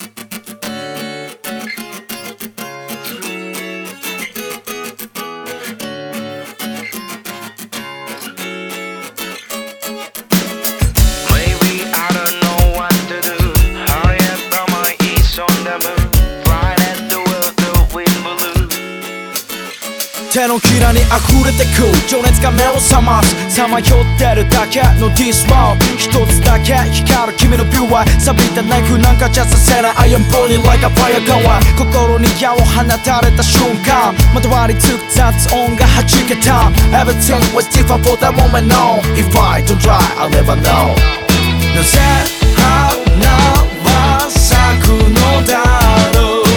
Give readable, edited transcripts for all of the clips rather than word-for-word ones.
手のひらに溢れてく情熱が目を覚ますさまよってるだけのディスワール一つだけ光る君のビューは錆びたナイフなんかじゃさせない I am burning like a fire power 心に矢を放たれた瞬間まとわりつく雑音が弾けた Everything was different for that moment no If I don't try I'll never know なぜ花は咲くのだろう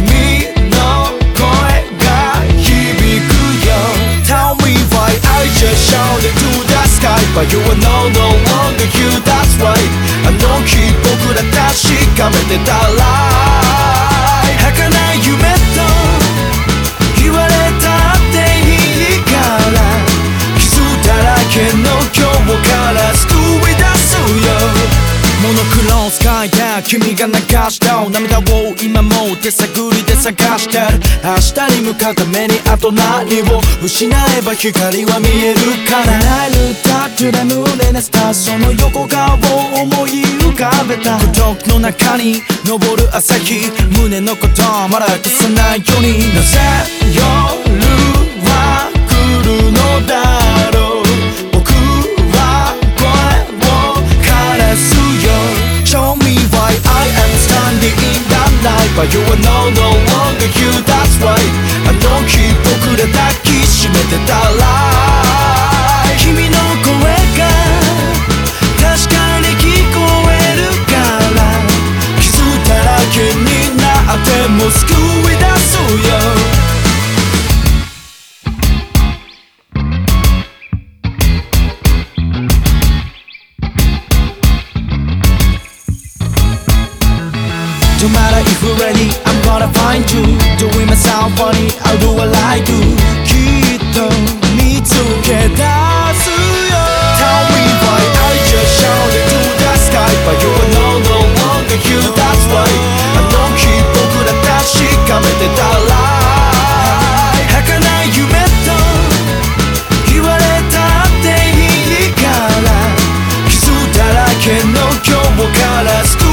I just shouted to the sky But you are no longer you, that's right あの日僕ら確かめてた Lie 儚い夢と言われたっていいから傷だらけの今日から救い出すよモノクローンスカイで君が流した涙を今も手探りで探してる明日に向かうためにあと何を失えば光は見えるから叶えるタッチで胸熱したその横顔を思い浮かべた孤独の中に昇る朝日胸のことまだ消さないようになぜ夜は来るのだろう僕は声を枯らすShow me why I am standing in that light But you are no longer you, that's right あの日僕ら抱きしめてた Lie 君の声が確かに聞こえるから傷だらけになっても救い出すよNo matter if we're ready, I'm gonna find you Doing myself funny, I'll do what I do きっと見つけ出すよ Tell me why I just shouted to the sky But you are no longer you, that's right あの日僕ら確かめてた Lie 儚い夢と言われたっていいから傷だらけの今日から救